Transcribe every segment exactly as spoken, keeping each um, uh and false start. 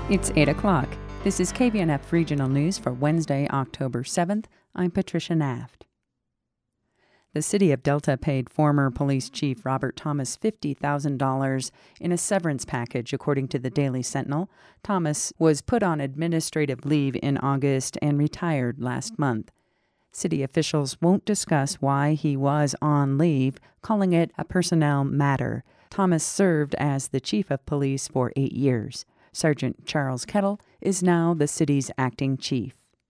It's eight o'clock. This is K V N F Regional News for Wednesday, October seventh. I'm Patricia Naft. The City of Delta paid former Police Chief Robert Thomas fifty thousand dollars in a severance package, according to the Daily Sentinel. Thomas was put on administrative leave in August and retired last month. City officials won't discuss why he was on leave, calling it a personnel matter. Thomas served as the chief of police for eight years. Sergeant Charles Kettle is now the city's acting chief.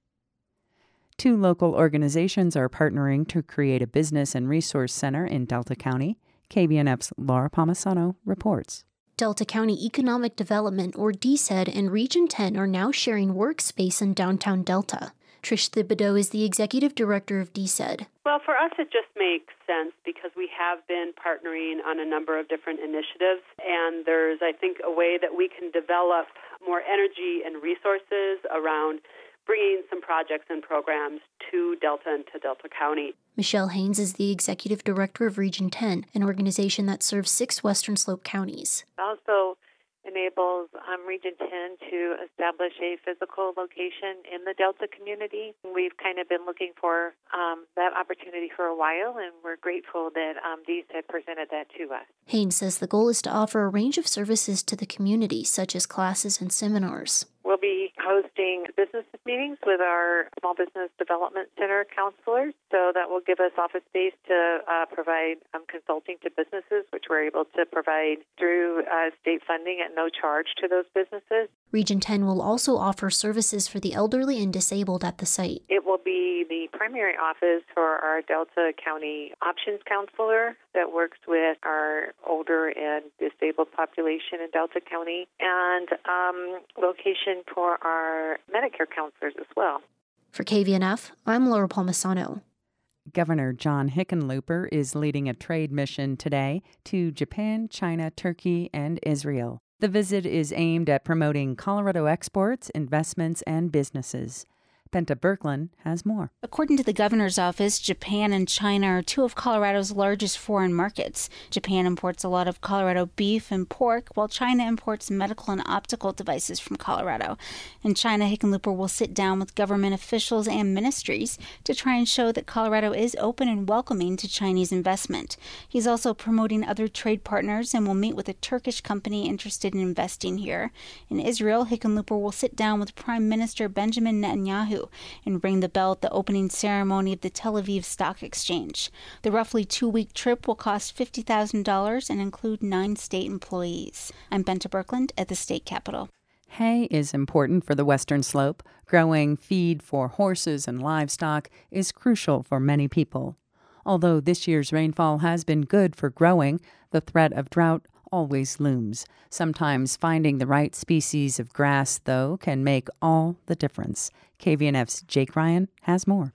Two local organizations are partnering to create a business and resource center in Delta County. K V N F's Laura Palmisano reports. Delta County Economic Development, or D C E D, and Region ten are now sharing workspace in downtown Delta. Trish Thibodeau is the executive director of D C E D. Well, for us, it just makes sense because we have been partnering on a number of different initiatives, and there's, I think, a way that we can develop more energy and resources around bringing some projects and programs to Delta and to Delta County. Michelle Haynes is the executive director of Region ten, an organization that serves six Western Slope counties. Also enables um, Region ten to establish a physical location in the Delta community. We've kind of been looking for um, that opportunity for a while, and we're grateful that um, D C E D presented that to us. Haynes says the goal is to offer a range of services to the community, such as classes and seminars. We'll be hosting business meetings with our Small Business Development Center counselors, so that will give us office space to uh, provide um, consulting to businesses, which we're able to provide through uh, state funding at no charge to those businesses. Region ten will also offer services for the elderly and disabled at the site. It will be the primary office for our Delta County Options Counselor that works with our older and disabled population in Delta County, and um, location for our Medicare counselors as well. For K V N F, I'm Laura Palmisano. Governor John Hickenlooper is leading a trade mission today to Japan, China, Turkey, and Israel. The visit is aimed at promoting Colorado exports, investments, and businesses. Penta Berkland has more. According to the governor's office, Japan and China are two of Colorado's largest foreign markets. Japan imports a lot of Colorado beef and pork, while China imports medical and optical devices from Colorado. In China, Hickenlooper will sit down with government officials and ministries to try and show that Colorado is open and welcoming to Chinese investment. He's also promoting other trade partners and will meet with a Turkish company interested in investing here. In Israel, Hickenlooper will sit down with Prime Minister Benjamin Netanyahu and ring the bell at the opening ceremony of the Tel Aviv Stock Exchange. The roughly two-week trip will cost fifty thousand dollars and include nine state employees. I'm Penta Berkland at the state capitol. Hay is important for the Western Slope. Growing feed for horses and livestock is crucial for many people. Although this year's rainfall has been good for growing, the threat of drought always looms. Sometimes finding the right species of grass, though, can make all the difference. K V N F's Jake Ryan has more.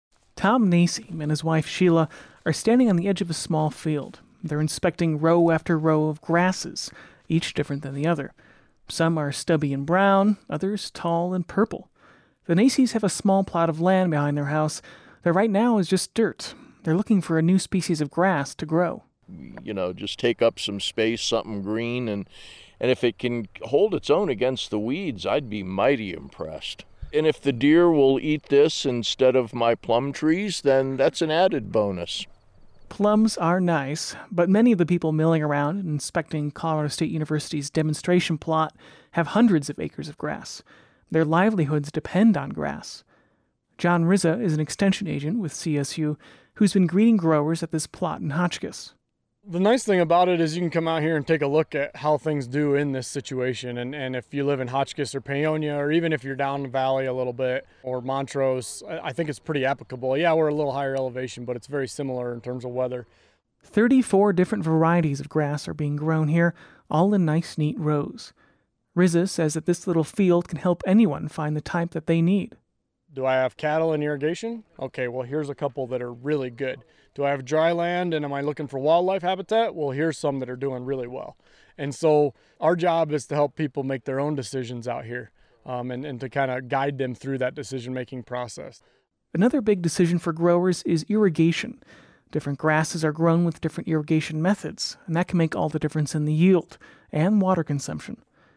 Tom Nacy and his wife Sheila are standing on the edge of a small field. They're inspecting row after row of grasses, each different than the other. Some are stubby and brown, others tall and purple. The Nacys have a small plot of land behind their house that right now is just dirt. They're looking for a new species of grass to grow. You know, just take up some space, something green, and and if it can hold its own against the weeds, I'd be mighty impressed. And if the deer will eat this instead of my plum trees, then that's an added bonus. Plums are nice, but many of the people milling around and inspecting Colorado State University's demonstration plot have hundreds of acres of grass. Their livelihoods depend on grass. John Rizza is an extension agent with C S U who's been greeting growers at this plot in Hotchkiss. The nice thing about it is you can come out here and take a look at how things do in this situation. And, and if you live in Hotchkiss or Paonia, or even if you're down the valley a little bit, or Montrose, I think it's pretty applicable. Yeah, we're a little higher elevation, but it's very similar in terms of weather. thirty-four different varieties of grass are being grown here, all in nice, neat rows. Rizza says that this little field can help anyone find the type that they need. Do I have cattle and irrigation? Okay, well, here's a couple that are really good. Do I have dry land and am I looking for wildlife habitat? Well, here's some that are doing really well. And so our job is to help people make their own decisions out here um, and, and to kind of guide them through that decision-making process. Another big decision for growers is irrigation. Different grasses are grown with different irrigation methods, and that can make all the difference in the yield and water consumption.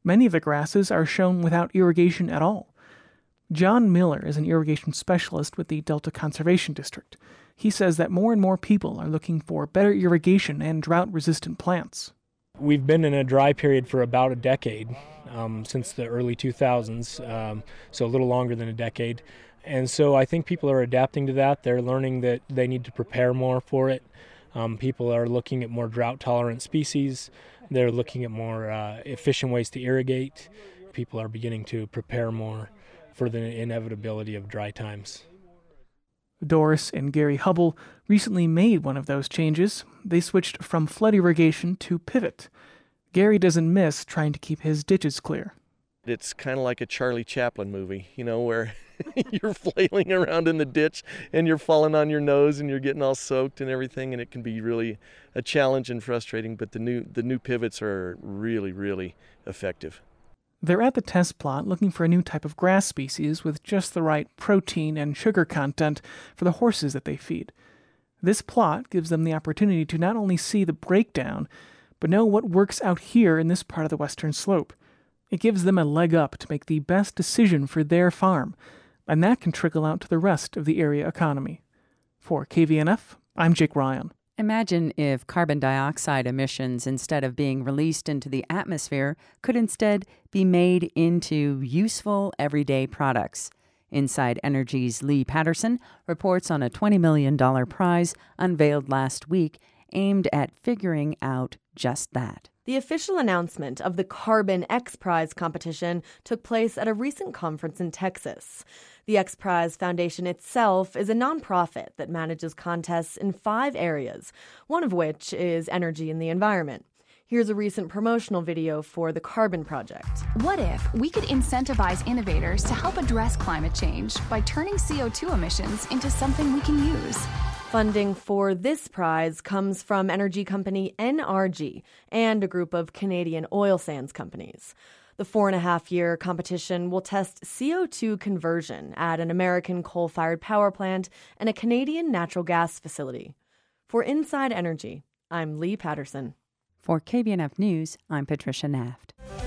Many of the grasses are shown without irrigation at all. John Miller is an irrigation specialist with the Delta Conservation District. He says that more and more people are looking for better irrigation and drought-resistant plants. We've been in a dry period for about a decade, um, since the early two thousands, um, so a little longer than a decade. And so I think people are adapting to that. They're learning that they need to prepare more for it. Um, people are looking at more drought-tolerant species. They're looking at more uh, efficient ways to irrigate. People are beginning to prepare more for the inevitability of dry times. Doris and Gary Hubble recently made one of those changes. They switched from flood irrigation to pivot. Gary doesn't miss trying to keep his ditches clear. It's kind of like a Charlie Chaplin movie, you know, where you're flailing around in the ditch and you're falling on your nose and you're getting all soaked and everything, and it can be really a challenge and frustrating, but the new the new pivots are really, really effective. They're at the test plot looking for a new type of grass species with just the right protein and sugar content for the horses that they feed. This plot gives them the opportunity to not only see the breakdown, but know what works out here in this part of the western slope. It gives them a leg up to make the best decision for their farm, and that can trickle out to the rest of the area economy. For K V N F, I'm Jake Ryan. Imagine if carbon dioxide emissions, instead of being released into the atmosphere, could instead be made into useful everyday products. Inside Energy's Lee Patterson reports on a twenty million dollars prize unveiled last week aimed at figuring out just that. The official announcement of the Carbon X Prize competition took place at a recent conference in Texas. The X Prize Foundation itself is a nonprofit that manages contests in five areas, one of which is energy and the environment. Here's a recent promotional video for the Carbon Project. What if we could incentivize innovators to help address climate change by turning C O two emissions into something we can use? Funding for this prize comes from energy company N R G and a group of Canadian oil sands companies. The four-and-a-half-year competition will test C O two conversion at an American coal-fired power plant and a Canadian natural gas facility. For Inside Energy, I'm Lee Patterson. For K B N F News, I'm Patricia Naft.